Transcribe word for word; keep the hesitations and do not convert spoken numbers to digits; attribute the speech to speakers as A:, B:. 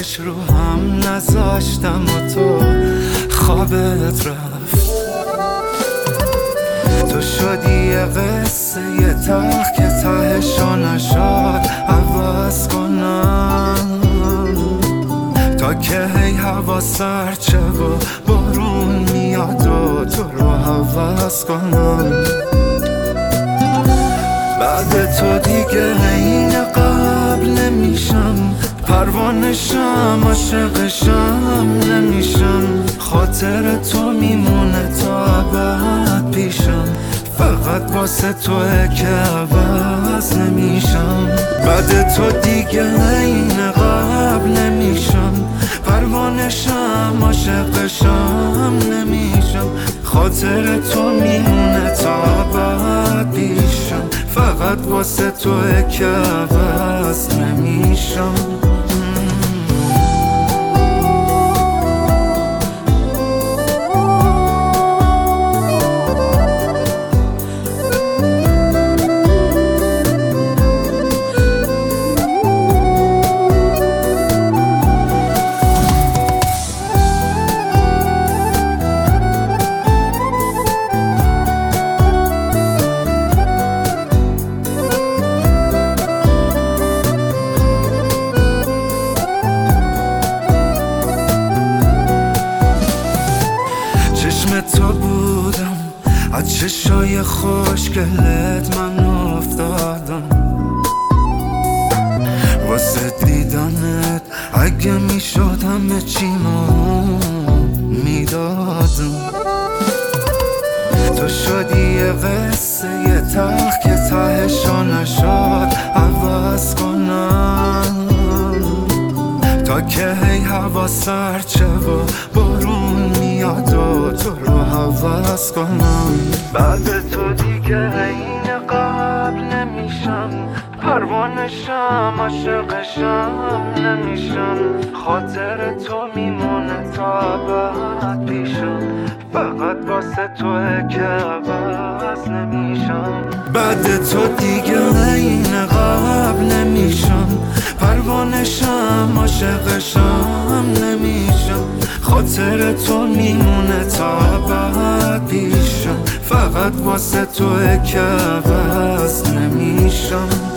A: چش رو هم نذاشتم و تو خوابت رفت. تو شدی یه قصه یه تلخ که تهشو نشد عوض کنم، تا که هی هوا سرچه و بارون میاد و تو رو حوض کنم. بعد تو دیگه این قبل نمیشم، پروانشم عاشقشم نمیشم، خاطر تو میمونه تا ابد پیشم، فقط واسه توه که عوض نمیشم. بعد تو دیگه این قبل نمیشم، پروانشم عاشقشم نمیشم، خاطر تو میمونه تا ابد پیشم، فقط واسه توه که عوض نمیشم. تو بودم از چشای خوشگلت من افتادم، واسه دیدنت اگه میشد همه چیمو میدادم. تو شدی یه قصه یه تلخ که تهشو نشد عوض کنم، تا که هی هوا سرچه و بارون میاد و تو رو حوض کنم. بعد تو دیگه این قبل نمیشم، پروانشم عاشقشم نمیشم، خاطر تو میمونه تا ابد پیشم، فقط واسه توه که عوض نمیشم. بعد تو دیگه این قبل نمیشم، پروانشم عاشقشم نمیشم، خاطر تو میمونه تا ابد پیشم، فقط واسه توه که عوض نمیشم.